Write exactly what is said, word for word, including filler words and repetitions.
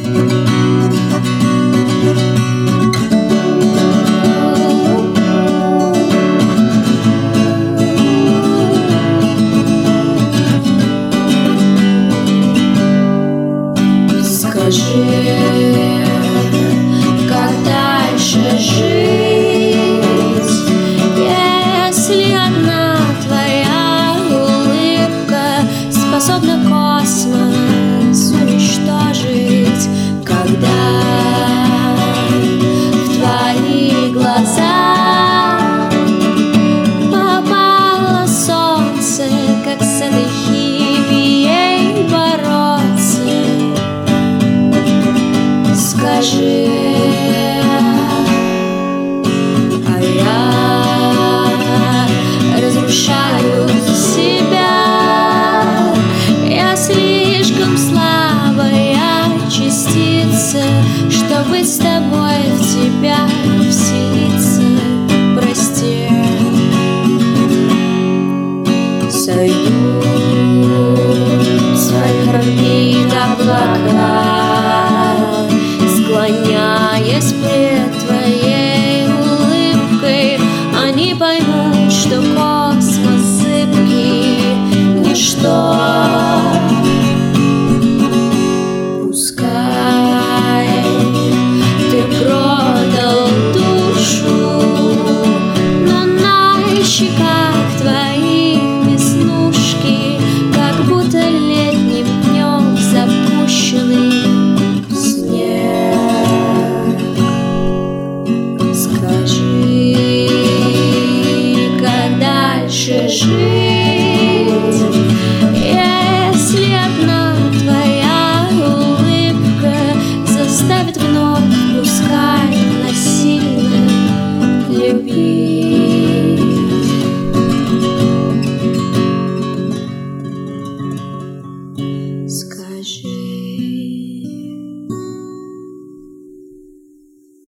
Скажи, как дальше жить, если одна твоя улыбка способна космос уничтожить, когда в твои глаза попало солнце, как с этой химией бороться? Скажи, а я разрушаю себя. Я слишком слабая частица, чтобы с тобой в тебя вселиться. Прости, сойду с твоих орбит облака, склоняясь пред твоей улыбкой. Они поймут, что космос зыбкий, ничто. Пускай ты продал душу, но на щеках твоих веснушки, как будто летним днем запущенный снег. Скажи, как дальше жить, если одна твоя улыбка заставит вновь, пускай насильно, любить. Скажи.